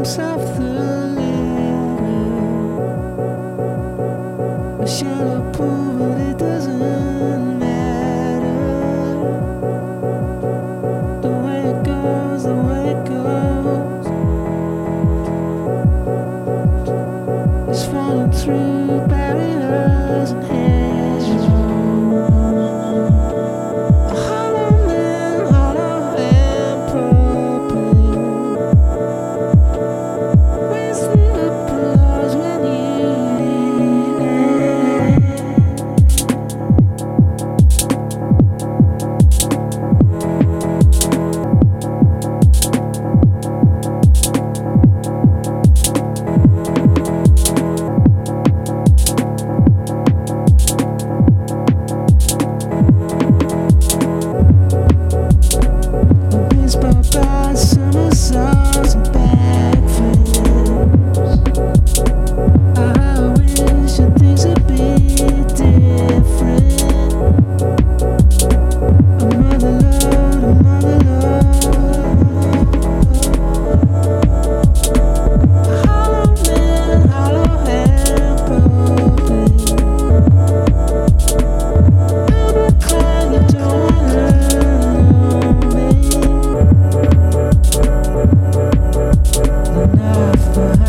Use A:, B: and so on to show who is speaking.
A: of the letter, a shadow pool, but it doesn't matter. The way it goes, the way it goes, is falling through barriers and hedges. Hollow man, hollow and broken. Where's the applause when you need it? Baseball bats, somersaults, and backflips. I wish that things would be different. A mother lode, a mother lode. Hollow man, hollow and broken. I'm a clown, you don't wanna know me. Enough for